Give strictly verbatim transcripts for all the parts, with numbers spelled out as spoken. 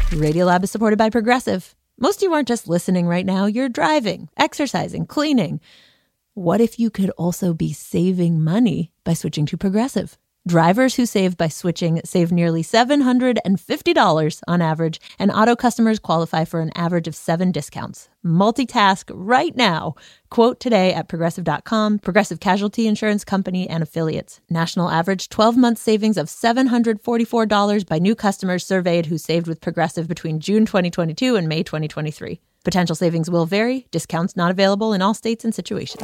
Radiolab is supported by Progressive. Most of you aren't just listening right now. You're driving, exercising, cleaning. What if you could also be saving money by switching to Progressive? Drivers who save by switching save nearly seven hundred fifty dollars on average, and auto customers qualify for an average of seven discounts. Multitask right now. Quote today at Progressive dot com. Progressive Casualty Insurance Company and Affiliates. National average twelve-month savings of seven hundred forty-four dollars by new customers surveyed who saved with Progressive between June twenty twenty-two and May twenty twenty-three. Potential savings will vary. Discounts not available in all states and situations.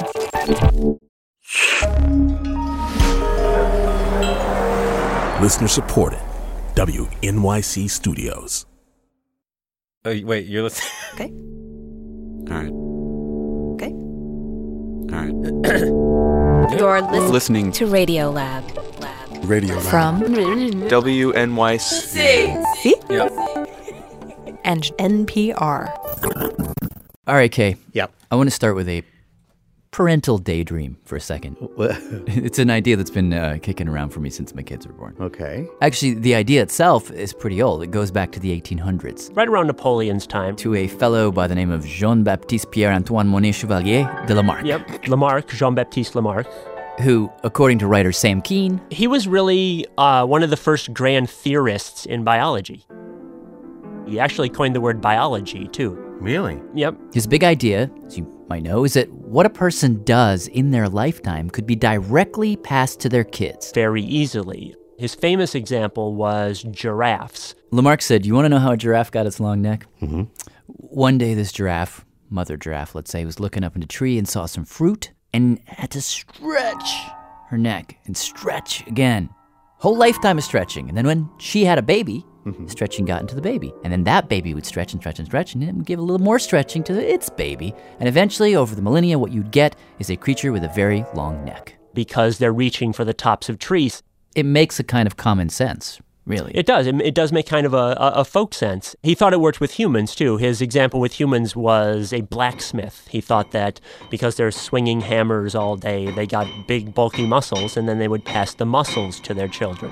Listener supported. W N Y C Studios. Oh, wait, you're listening? Okay. All right. Okay. All right. You're listening, Listening to Radiolab. Lab. Radio Lab. From W N Y C. See? Yep. and N P R. All right, Kay. Yep. I want to start with a parental daydream for a second. It's an idea that's been uh, kicking around for me since my kids were born. Okay. Actually, the idea itself is pretty old. It goes back to the eighteen hundreds. Right around Napoleon's time. To a fellow by the name of Jean-Baptiste Pierre-Antoine Monet Chevalier de Lamarck. Yep, Lamarck, Jean-Baptiste Lamarck. Who, according to writer Sam Keen... He was really uh, one of the first grand theorists in biology. He actually coined the word biology, too. Really? Yep. His big idea, as you might know, is that what a person does in their lifetime could be directly passed to their kids. Very easily. His famous example was giraffes. Lamarck said, you want to know how a giraffe got its long neck? Mm-hmm. One day this giraffe, mother giraffe, let's say, was looking up in a tree and saw some fruit and had to stretch her neck and stretch again. Whole lifetime of stretching. And then when she had a baby, mm-hmm. stretching got into the baby. And then that baby would stretch and stretch and stretch, and it would give a little more stretching to its baby. And eventually, over the millennia, what you'd get is a creature with a very long neck. Because they're reaching for the tops of trees. It makes a kind of common sense, really. It does. It, it does make kind of a, a, a folk sense. He thought it worked with humans, too. His example with humans was a blacksmith. He thought that because they're swinging hammers all day, they got big, bulky muscles, and then they would pass the muscles to their children.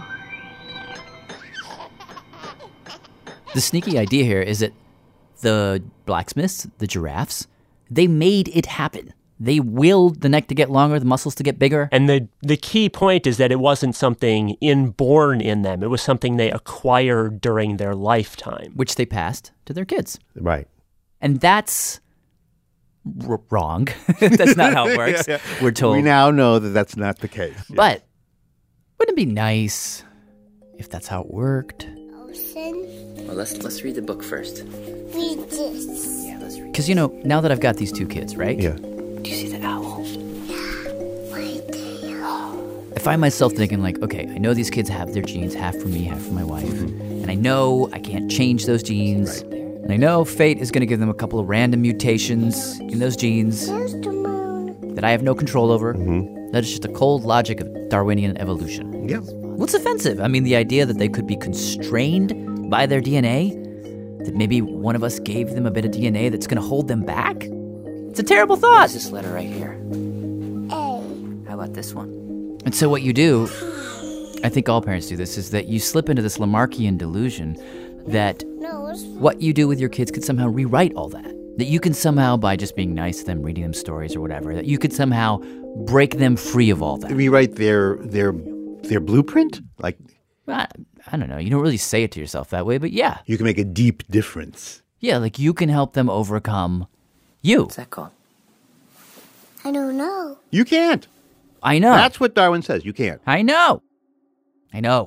The sneaky idea here is that the blacksmiths, the giraffes, they made it happen. They willed the neck to get longer, the muscles to get bigger. And the, the key point is that it wasn't something inborn in them. It was something they acquired during their lifetime. Which they passed to their kids. Right. And that's r- wrong. That's not how it works, yeah, yeah. We're told. We now know that that's not the case. Yeah. But wouldn't it be nice if that's how it worked? Well, let's let's read the book first. Read this. Yeah, let's read. Because, you know, now that I've got these two kids, right? Yeah. Do you see the owl? Yeah, my tail. I find myself thinking, like, okay, I know these kids have their genes, half for me, half for my wife. Mm-hmm. And I know I can't change those genes. Right. And I know fate is going to give them a couple of random mutations in those genes that I have no control over. Mm-hmm. That is just the cold logic of Darwinian evolution. Yeah. What's offensive? I mean, the idea that they could be constrained by their D N A? That maybe one of us gave them a bit of D N A that's going to hold them back? It's a terrible thought. This letter right here. A. How about this one? And so what you do, I think all parents do this, is that you slip into this Lamarckian delusion that what you do with your kids could somehow rewrite all that. That you can somehow, by just being nice to them, reading them stories or whatever, that you could somehow break them free of all that. Rewrite their their their blueprint? Like, I, I don't know. You don't really say it to yourself that way, but yeah. You can make a deep difference. Yeah, like you can help them overcome you. What's that called? I don't know. You can't. I know. That's what Darwin says. You can't. I know. I know.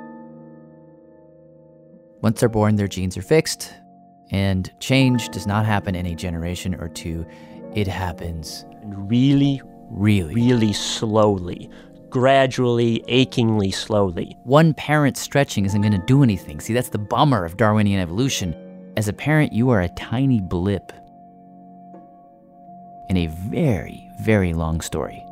Once they're born, their genes are fixed, and change does not happen in a generation or two. It happens really, really, really slowly. Gradually, achingly slowly. One parent stretching isn't going to do anything. See, that's the bummer of Darwinian evolution. As a parent, you are a tiny blip in a very, very long story.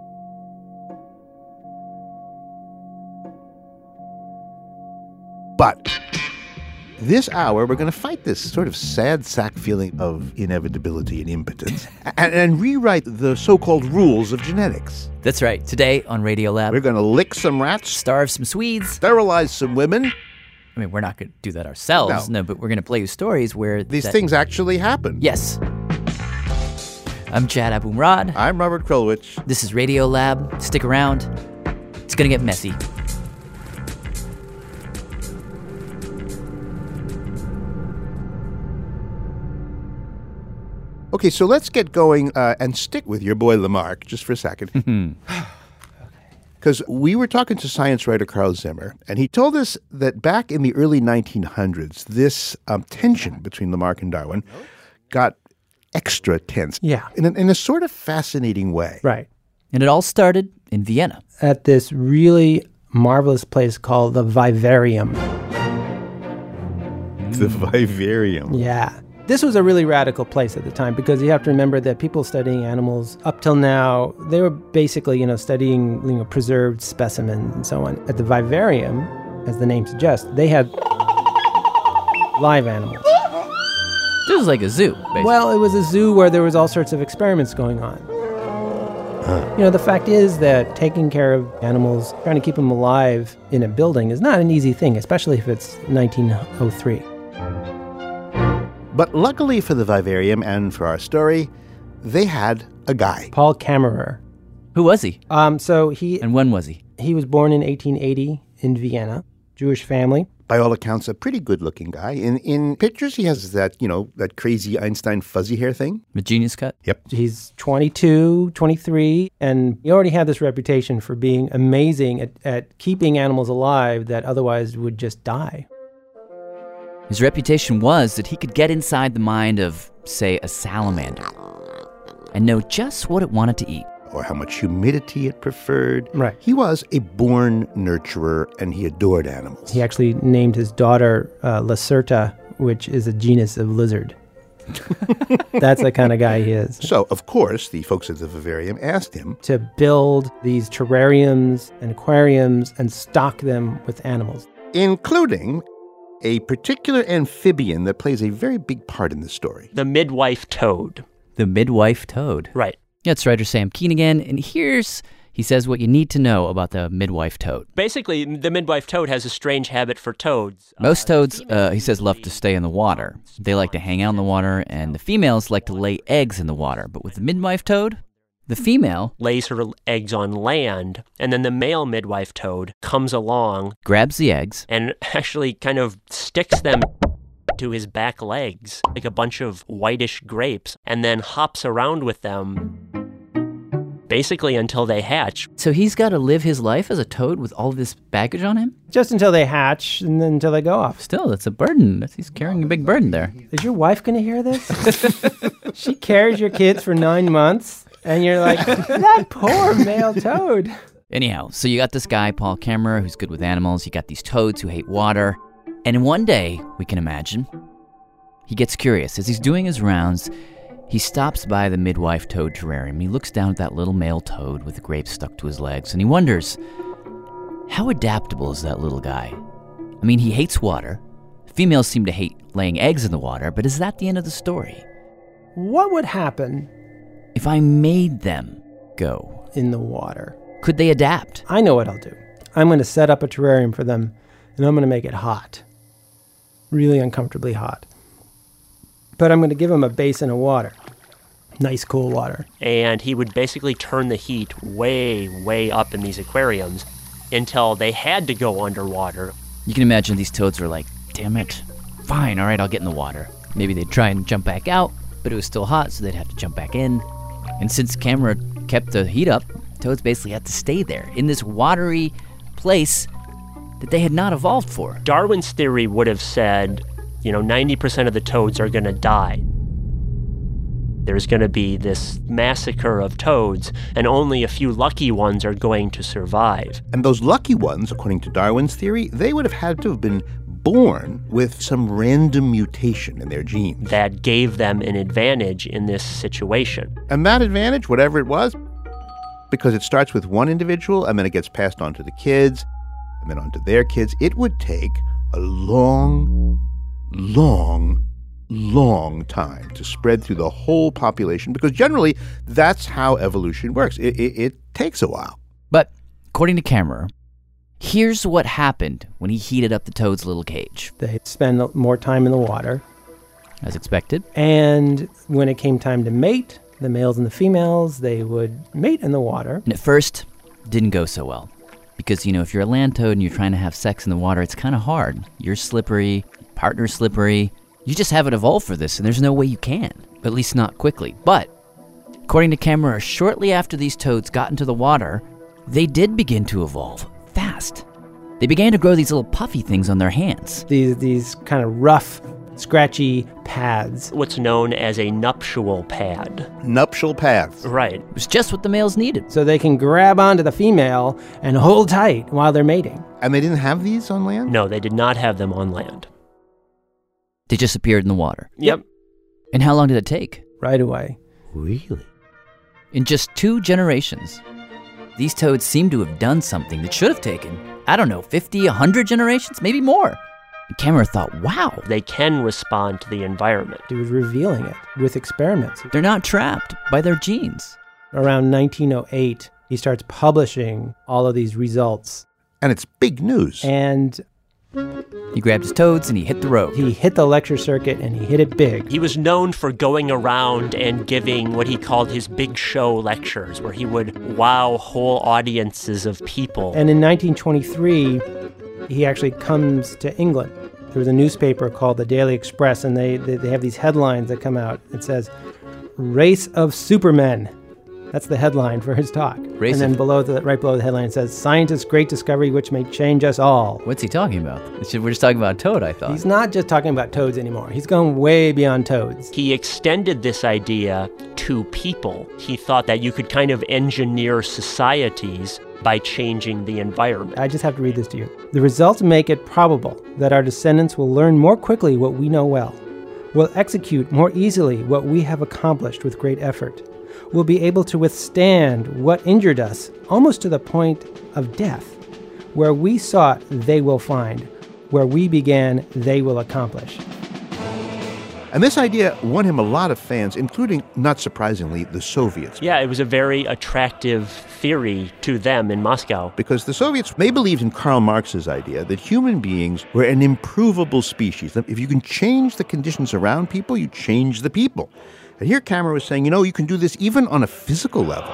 But this hour, we're going to fight this sort of sad sack feeling of inevitability and impotence and, and rewrite the so-called rules of genetics. That's right. Today on Radiolab, we're going to lick some rats, starve some Swedes, sterilize some women, I mean, we're not going to do that ourselves, no. no, but we're going to play you stories where These that, things actually happen. Yes. I'm Chad Abumrad. I'm Robert Krulwich. This is Radio Lab. Stick around. It's going to get messy. Okay, so let's get going uh, and stick with your boy Lamarck just for a second. Because we were talking to science writer Carl Zimmer, and he told us that back in the early nineteen hundreds, this um, tension between Lamarck and Darwin got extra tense. Yeah. In a, in a sort of fascinating way. Right. And it all started in Vienna. At this really marvelous place called the Vivarium. The Vivarium. Yeah. This was a really radical place at the time because you have to remember that people studying animals up till now, they were basically, you know, studying, you know, preserved specimens and so on. At the Vivarium, as the name suggests, they had live animals. This was like a zoo, basically. Well, it was a zoo where there was all sorts of experiments going on. Huh. You know, the fact is that taking care of animals, trying to keep them alive in a building is not an easy thing, especially if it's nineteen oh three. But luckily for the Vivarium and for our story, they had a guy. Paul Kammerer. Who was he? Um, so he... And when was he? He was born in eighteen eighty in Vienna, Jewish family. By all accounts, a pretty good-looking guy. In in pictures, he has that, you know, that crazy Einstein fuzzy hair thing. The genius cut? Yep. He's twenty-two, twenty-three, and he already had this reputation for being amazing at, at keeping animals alive that otherwise would just die. His reputation was that he could get inside the mind of, say, a salamander and know just what it wanted to eat. Or how much humidity it preferred. Right. He was a born nurturer, and he adored animals. He actually named his daughter uh, Lacerta, which is a genus of lizard. That's the kind of guy he is. So, of course, the folks at the Vivarium asked him to build these terrariums and aquariums and stock them with animals. Including a particular amphibian that plays a very big part in the story. The midwife toad. The midwife toad. Right. Yeah, it's writer Sam Keen again, and here's, he says, what you need to know about the midwife toad. Basically, the midwife toad has a strange habit for toads. Most toads, uh, he says, love to stay in the water. They like to hang out in the water, and the females like to lay eggs in the water. But with the midwife toad, the female lays her eggs on land, and then the male midwife toad comes along, grabs the eggs, and actually kind of sticks them to his back legs like a bunch of whitish grapes, and then hops around with them basically until they hatch. So he's got to live his life as a toad with all this baggage on him? Just until they hatch and then until they go off. Still, that's a burden. That's, he's carrying a big burden there. Is your wife going to hear this? She carries your kids for nine months, and you're like, that poor male toad. Anyhow, so you got this guy, Paul Kammerer, who's good with animals. You got these toads who hate water. And in one day, we can imagine, he gets curious. As he's doing his rounds, he stops by the midwife toad terrarium. He looks down at that little male toad with the grapes stuck to his legs, and he wonders, how adaptable is that little guy? I mean, he hates water. Females seem to hate laying eggs in the water, but is that the end of the story? What would happen if I made them go in the water? Could they adapt? I know what I'll do. I'm going to set up a terrarium for them, and I'm going to make it hot. Really uncomfortably hot. But I'm going to give him a basin of water. Nice, cool water. And he would basically turn the heat way, way up in these aquariums until they had to go underwater. You can imagine these toads were like, damn it. Fine, all right, I'll get in the water. Maybe they'd try and jump back out, but it was still hot, so they'd have to jump back in. And since Kammerer kept the heat up, toads basically had to stay there in this watery place that they had not evolved for. Darwin's theory would have said, you know, ninety percent of the toads are going to die. There's going to be this massacre of toads, and only a few lucky ones are going to survive. And those lucky ones, according to Darwin's theory, they would have had to have been born with some random mutation in their genes that gave them an advantage in this situation. And that advantage, whatever it was, because it starts with one individual and then it gets passed on to the kids and then on to their kids, it would take a long, long, long time to spread through the whole population, because generally that's how evolution works. It, it, it takes a while. But according to Kammerer, Here's what happened when he heated up the toad's little cage. They spend more time in the water. As expected. And when it came time to mate, the males and the females, they would mate in the water. And at first, didn't go so well. Because, you know, if you're a land toad and you're trying to have sex in the water, it's kind of hard. You're slippery, partner's slippery. You just haven't evolved for this, and there's no way you can. At least not quickly. But, according to Kammerer, shortly after these toads got into the water, they did begin to evolve fast. They began to grow these little puffy things on their hands. These these kind of rough, scratchy pads. What's known as a nuptial pad. Nuptial pads. Right. It was just what the males needed. So they can grab onto the female and hold tight while they're mating. And they didn't have these on land? No, they did not have them on land. They just appeared in the water. Yep. And how long did it take? Right away. Really? In just two generations, these toads seem to have done something that should have taken, I don't know, fifty, one hundred generations, maybe more. And Kammerer thought, wow. They can respond to the environment. He was revealing it with experiments. They're not trapped by their genes. Around nineteen oh eight, he starts publishing all of these results. And it's big news. And he grabbed his toads and he hit the road. He hit the lecture circuit and he hit it big. He was known for going around and giving what he called his big show lectures, where he would wow whole audiences of people. And in nineteen twenty-three, he actually comes to England. There was a newspaper called the Daily Express, and they, they, they have these headlines that come out. It says, Race of Supermen. That's the headline for his talk. Race and then of... below the right below the headline it says, Scientists' Great Discovery Which May Change Us All. What's he talking about? We're just talking about a toad, I thought. He's not just talking about toads anymore. He's going way beyond toads. He extended this idea to people. He thought that you could kind of engineer societies by changing the environment. I just have to read this to you. The results make it probable that our descendants will learn more quickly what we know well, will execute more easily what we have accomplished with great effort, will be able to withstand what injured us almost to the point of death. Where we sought, they will find. Where we began, they will accomplish. And this idea won him a lot of fans, including, not surprisingly, the Soviets. Yeah, it was a very attractive theory to them in Moscow. Because the Soviets, they believed in Karl Marx's idea that human beings were an improvable species. That if you can change the conditions around people, you change the people. And here Kammerer was saying, you know, you can do this even on a physical level.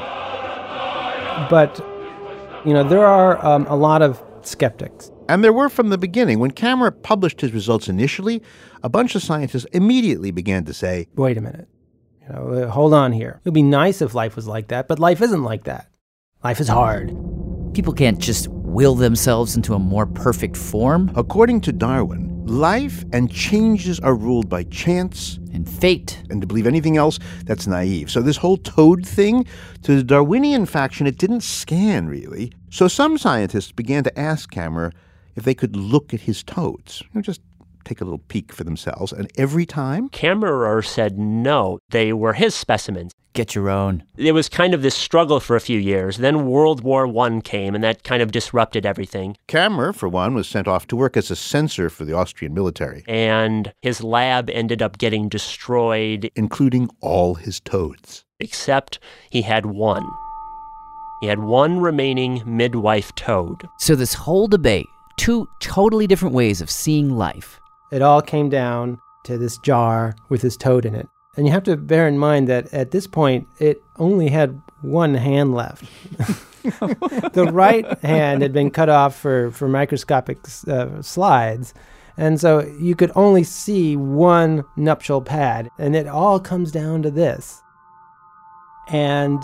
But, you know, there are um, a lot of skeptics. And there were from the beginning. When Kammerer published his results initially, a bunch of scientists immediately began to say, wait a minute, you know, uh, hold on here. It would be nice if life was like that, but life isn't like that. Life is hard. People can't just will themselves into a more perfect form. According to Darwin, life and changes are ruled by chance and fate. And to believe anything else, that's naive. So this whole toad thing, to the Darwinian faction, it didn't scan, really. So some scientists began to ask Kammerer if they could look at his toads, you know, just take a little peek for themselves. And every time, Kammerer said no, they were his specimens. Get your own. It was kind of this struggle for a few years. Then World War One came, and that kind of disrupted everything. Kammerer, for one, was sent off to work as a censor for the Austrian military. And his lab ended up getting destroyed. Including all his toads. Except he had one. He had one remaining midwife toad. So this whole debate, two totally different ways of seeing life. It all came down to this jar with his toad in it. And you have to bear in mind that at this point, it only had one hand left. The right hand had been cut off for, for microscopic uh, slides. And so you could only see one nuptial pad. And it all comes down to this. And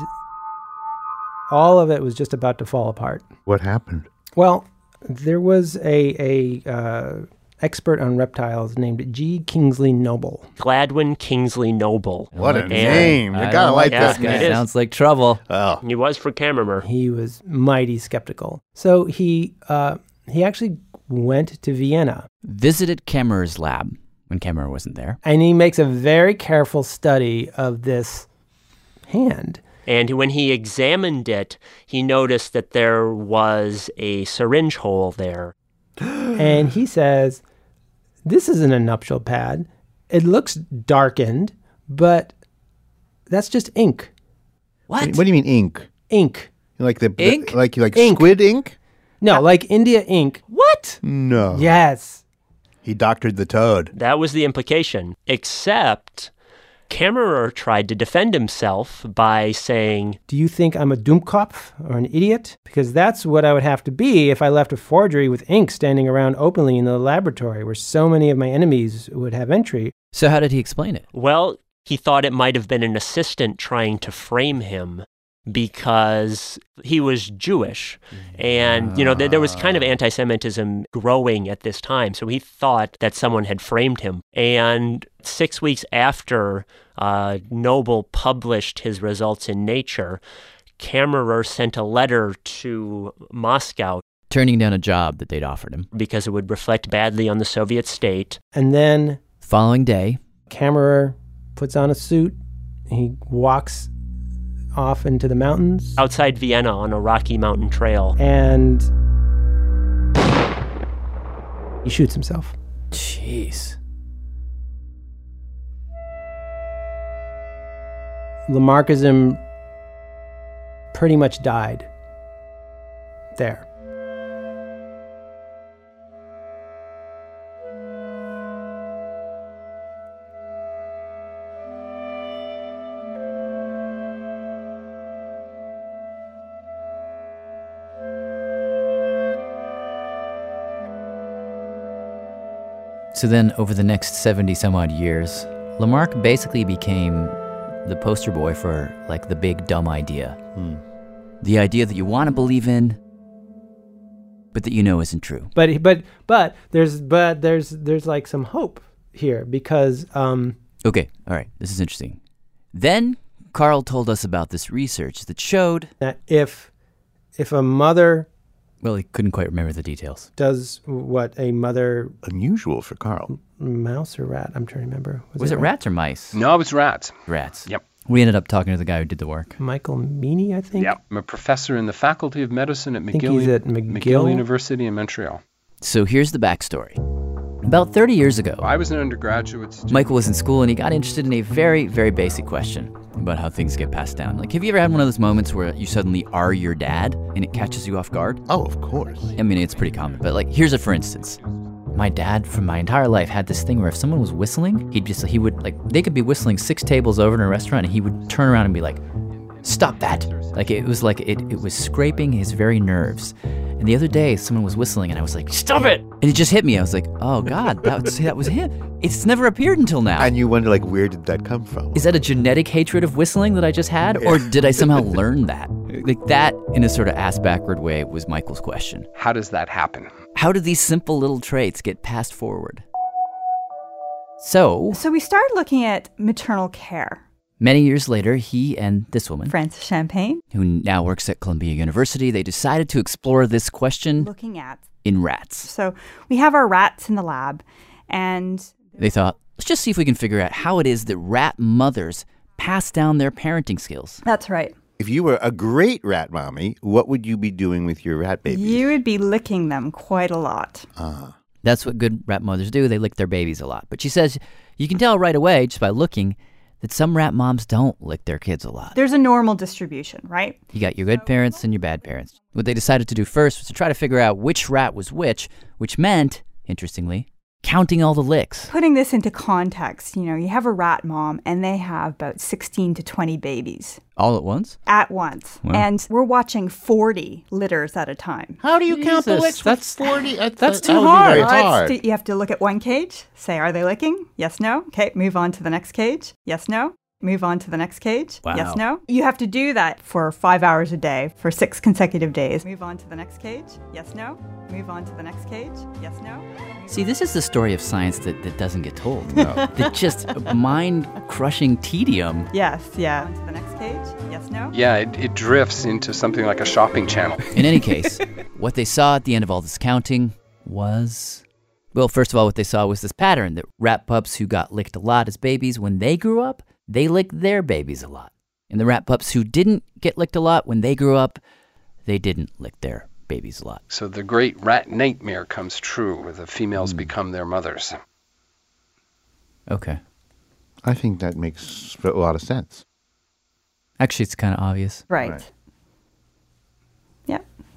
all of it was just about to fall apart. What happened? Well, there was a... a uh, expert on reptiles named G. Kingsley Noble. Gladwin Kingsley Noble. What a and name. You gotta like this guy. It sounds like trouble. Oh. He was for Kammerer. He was mighty skeptical. So he uh, he actually went to Vienna. Visited Kammerer's lab when Kammerer wasn't there. And he makes a very careful study of this hand. And when he examined it, he noticed that there was a syringe hole there. And he says, this isn't a nuptial pad. It looks darkened, but that's just ink. What? What do you mean ink? Ink. Like the ink? The, like like ink. squid ink? No, like India Incorporated. What? No. Yes. He doctored the toad. That was the implication, except Kammerer tried to defend himself by saying, Do you think I'm a Dummkopf or an idiot? Because that's what I would have to be if I left a forgery with ink standing around openly in the laboratory where so many of my enemies would have entry. So how did he explain it? Well, he thought it might have been an assistant trying to frame him because he was Jewish. And, you know, th- there was kind of anti-Semitism growing at this time. So he thought that someone had framed him. And six weeks after uh, Noble published his results in Nature, Kammerer sent a letter to Moscow turning down a job that they'd offered him because it would reflect badly on the Soviet state. And then following day, Kammerer puts on a suit. He walks off into the mountains. Outside Vienna on a rocky mountain trail. And he shoots himself. Jeez. Lamarckism pretty much died there. So then, over the next seventy some odd years, Lamarck basically became the poster boy for, like, the big dumb idea. Hmm. The idea that you want to believe in, but that you know isn't true. But but but there's but there's there's like some hope here because um Okay, all right, this is interesting. Then Carl told us about this research that showed that if if a mother Well, he couldn't quite remember the details. does what a mother Unusual for Carl. mouse or rat, I'm trying to remember. Was, it rat? rats or mice? No, it was rats. Rats. Yep. We ended up talking to the guy who did the work. Michael Meany, I think. Yep. I'm a professor in the Faculty of Medicine at I think McGill, he's at McGill. University in Montreal. So here's the backstory. About thirty years ago, I was an undergraduate student. Michael was in school and he got interested in a very, very basic question about how things get passed down. Like, have you ever had one of those moments where you suddenly are your dad and it catches you off guard? Oh, of course. I mean, it's pretty common, but like, here's a for instance. My dad, from my entire life, had this thing where if someone was whistling, he'd just, he would, like, they could be whistling six tables over in a restaurant and he would turn around and be like, stop that. Like, it was like, it, it was scraping his very nerves. And the other day, someone was whistling and I was like, stop it! And it just hit me. I was like, oh God, that was, that was him. It's never appeared until now. And you wonder, like, where did that come from? Is that a genetic hatred of whistling that I just had? Or did I somehow learn that? Like, that, in a sort of ass-backward way, was Michael's question. How does that happen? How do these simple little traits get passed forward? So, So we started looking at maternal care. many years later, he and this woman, Frances Champagne, who now works at Columbia University, they decided to explore this question looking at in rats. So we have our rats in the lab, and They thought, let's just see if we can figure out how it is that rat mothers pass down their parenting skills. that's right. If you were a great rat mommy, what would you be doing with your rat babies? You would be licking them quite a lot. Ah. That's what good rat mothers do. They lick their babies a lot. But she says you can tell right away, just by looking, that some rat moms don't lick their kids a lot. There's a normal distribution, right? You got your good parents and your bad parents. What they decided to do first was to try to figure out which rat was which, which meant, interestingly, counting all the licks. Putting this into context, you know, you have a rat mom and they have about sixteen to twenty babies All at once? at once. Wow. And we're watching forty litters at a time. How do you count the Jesus, licks? that's- forty. That's, that's that too would be hard. very Uh, it's hard. t- you have to look at one cage, say, are they licking? Yes, no. Okay, move on to the next cage. Yes, no. Move on to the next cage. Wow. Yes, no. You have to do that for five hours a day for six consecutive days. Move on to the next cage. Yes, no. Move on to the next cage. Yes, no. See, this is the story of science that, that doesn't get told. No. That just mind-crushing tedium. Yes, yeah. On to the next cage. Yes, no. Yeah, it, it drifts into something like a shopping channel. In any case, what they saw at the end of all this counting was... Well, first of all, what they saw was this pattern that rat pups who got licked a lot as babies, when they grew up, they licked their babies a lot. And the rat pups who didn't get licked a lot, when they grew up, they didn't lick their babies a lot. So the great rat nightmare comes true, where the females become their mothers. Okay. I think that makes a lot of sense. Actually, it's kind of obvious. Right. Right. Yeah.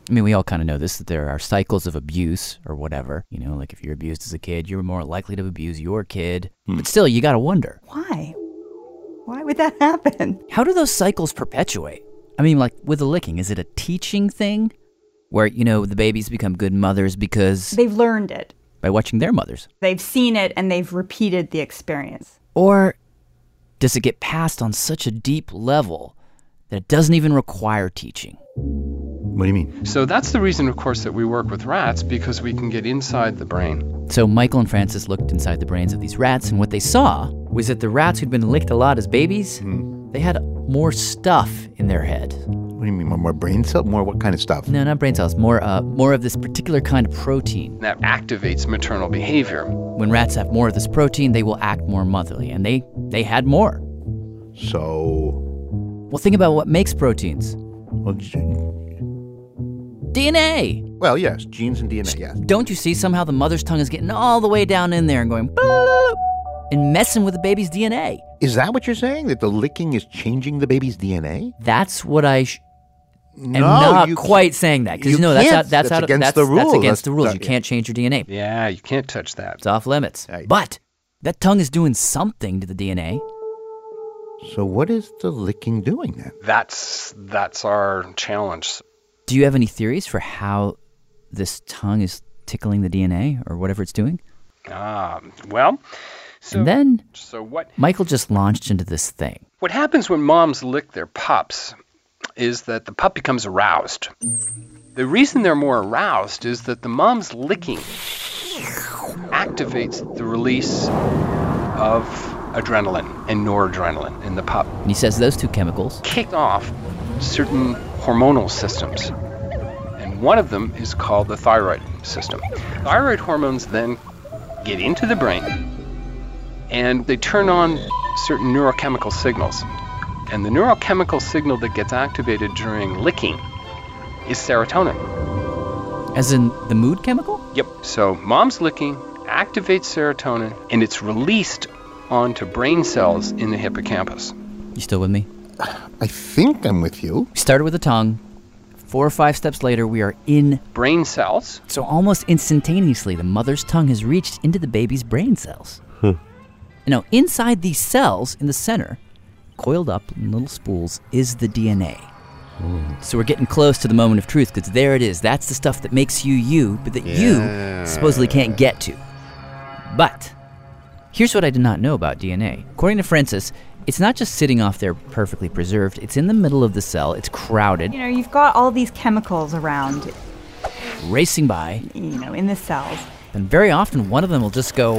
I mean, we all kind of know this, that there are cycles of abuse or whatever. You know, like if you're abused as a kid, you're more likely to abuse your kid. Hmm. But still, you got to wonder. Why? Why would that happen? How do those cycles perpetuate? I mean, like with the licking, is it a teaching thing where, you know, the babies become good mothers because... They've learned it. By watching their mothers. They've seen it and they've repeated the experience. Or does it get passed on such a deep level that it doesn't even require teaching? What do you mean? So that's the reason, of course, that we work with rats, because we can get inside the brain. So Michael and Francis looked inside the brains of these rats, and what they saw was that the rats who'd been licked a lot as babies, mm. they had more stuff in their head. What do you mean, more, more brain cells? More what kind of stuff? No, not brain cells. More, uh, more of this particular kind of protein. That activates maternal behavior. When rats have more of this protein, they will act more motherly, and they, they had more. So... Well, think about what makes proteins. Well, g- D N A. Well, yes, genes and D N A, yes. Don't you see somehow the mother's tongue is getting all the way down in there and going boop and messing with the baby's D N A? Is that what you're saying? That the licking is changing the baby's D N A? That's what I sh- no, am not you quite saying that. Because you you know, that's can't. out, that's, That's out, against that's, the rules. That's against That's- the rules. that- You can't change your D N A. Yeah, you can't touch that. It's off limits. Right. But that tongue is doing something to the D N A. So what is the licking doing then? That's that's our challenge. Do you have any theories for how this tongue is tickling the D N A or whatever it's doing? Ah, well, so, and then so what? Michael just launched into this thing. What happens when moms lick their pups is that the pup becomes aroused. The reason they're more aroused is that the mom's licking activates the release of adrenaline and noradrenaline in the pup. And he says those two chemicals kick off certain hormonal systems. And one of them is called the thyroid system. Thyroid hormones then get into the brain and they turn on certain neurochemical signals. And the neurochemical signal that gets activated during licking is serotonin. As in the mood chemical? Yep. So mom's licking activates serotonin and it's released onto brain cells in the hippocampus. You still with me? I think I'm with you. We started with the tongue. Four or five steps later, we are in brain cells. So almost instantaneously, the mother's tongue has reached into the baby's brain cells. Huh. Now, inside these cells, in the center, coiled up in little spools, is the D N A. Mm. So we're getting close to the moment of truth, because there it is. That's the stuff that makes you you, but that yeah. you supposedly can't get to. But here's what I did not know about D N A. According to Francis, it's not just sitting off there perfectly preserved. It's in the middle of the cell. It's crowded. You know, you've got all these chemicals around. Racing by. You know, in the cells. And very often, one of them will just go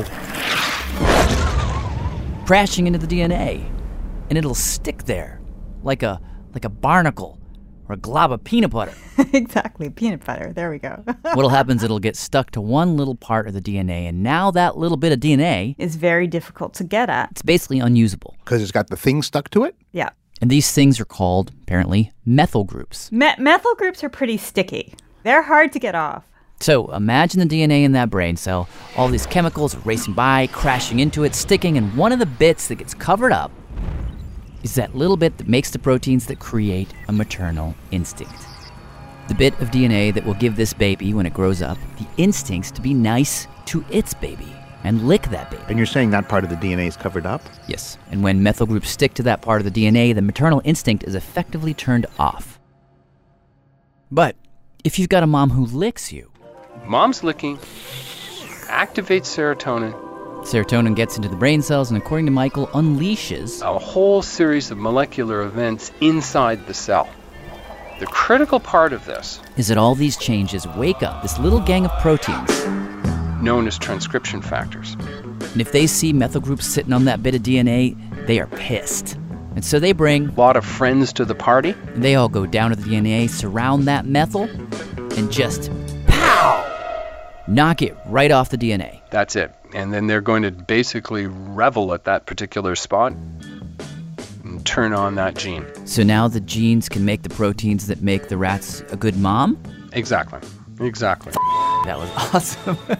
crashing into the D N A. And it'll stick there like a like a barnacle or a glob of peanut butter. Exactly, peanut butter. There we go. What'll happen is it'll get stuck to one little part of the D N A, and now that little bit of D N A is very difficult to get at. It's basically unusable. Because it's got the thing stuck to it? Yeah. And these things are called, apparently, methyl groups. Me- methyl groups are pretty sticky. They're hard to get off. So imagine the D N A in that brain cell, all these chemicals racing by, crashing into it, sticking, and one of the bits that gets covered up is that little bit that makes the proteins that create a maternal instinct. The bit of D N A that will give this baby, when it grows up, the instincts to be nice to its baby and lick that baby. And you're saying that part of the D N A is covered up? Yes. And when methyl groups stick to that part of the D N A, the maternal instinct is effectively turned off. But if you've got a mom who licks you... Mom's licking activates serotonin. Serotonin gets into the brain cells and, according to Michael, unleashes a whole series of molecular events inside the cell. The critical part of this is that all these changes wake up this little gang of proteins known as transcription factors. And if they see methyl groups sitting on that bit of D N A, they are pissed. And so they bring a lot of friends to the party. And they all go down to the D N A, surround that methyl, and just pow! Knock it right off the D N A. That's it. And then they're going to basically revel at that particular spot and turn on that gene. So now the genes can make the proteins that make the rats a good mom? Exactly. Exactly. That was awesome.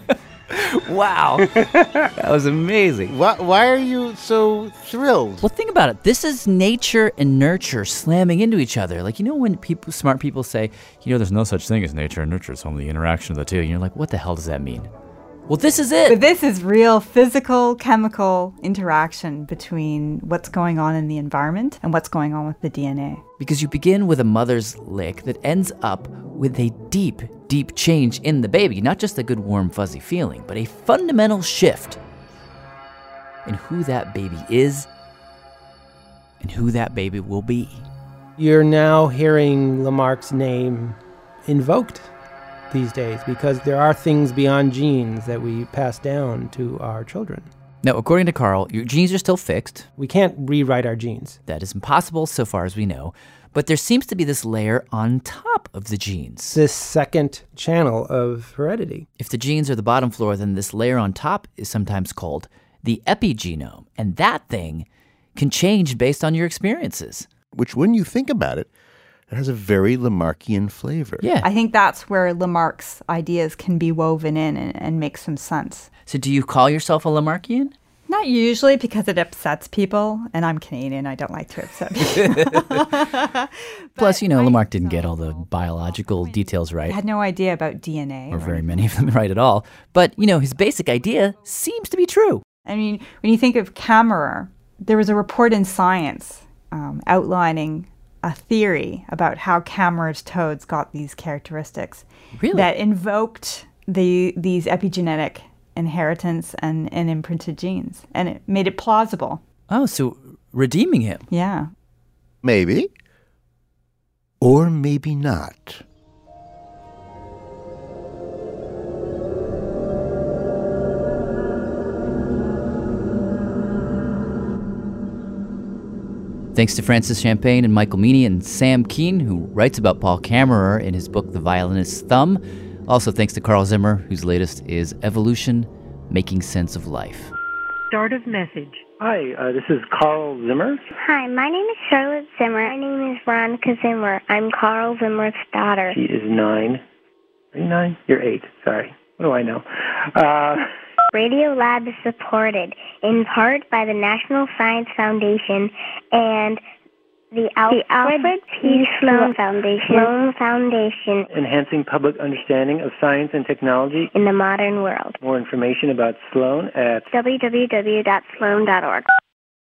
Wow. That was amazing. Why, why are you so thrilled? Well, think about it. This is nature and nurture slamming into each other. Like, you know when people, smart people say, you know, there's no such thing as nature and nurture. It's only the interaction of the two. And you're like, what the hell does that mean? Well, this is it. But this is real physical, chemical interaction between what's going on in the environment and what's going on with the D N A. Because you begin with a mother's lick that ends up with a deep, deep change in the baby. Not just a good, warm, fuzzy feeling, but a fundamental shift in who that baby is and who that baby will be. You're now hearing Lamarck's name invoked these days because there are things beyond genes that we pass down to our children. Now, according to Carl, your genes are still fixed. We can't rewrite our genes. That is impossible so far as we know. But there seems to be this layer on top of the genes. This second channel of heredity. If the genes are the bottom floor, then this layer on top is sometimes called the epigenome. And that thing can change based on your experiences. Which, when you think about it, it has a very Lamarckian flavor. Yeah. I think that's where Lamarck's ideas can be woven in and, and make some sense. So do you call yourself a Lamarckian? Not usually, because it upsets people, and I'm Canadian. I don't like to upset people. Plus, you know, Lamarck didn't get all the biological details right. I had no idea about D N A. Or very many of them right at all. But, you know, his basic idea seems to be true. I mean, when you think of Kammerer, there was a report in Science um, outlining a theory about how Kammerer's toads got these characteristics. Really? That invoked the these epigenetic inheritance and, and imprinted genes. And it made it plausible. Oh, so redeeming him. Yeah. Maybe. Or maybe not. Thanks to Francis Champagne and Michael Meany and Sam Keen, who writes about Paul Kammerer in his book The Violinist's Thumb. Also thanks to Carl Zimmer, whose latest is Evolution, Making Sense of Life. Start of message. Hi, uh, this is Carl Zimmer. Hi, my name is Charlotte Zimmer. My name is Veronica Zimmer. I'm Carl Zimmer's daughter. She is nine. Are you nine? You're eight. Sorry. What do I know? Uh... Radio Lab is supported in part by the National Science Foundation and the, Al- the Alfred P. Sloan Foundation. Sloan Foundation. Enhancing public understanding of science and technology in the modern world. More information about Sloan at w w w dot sloan dot org.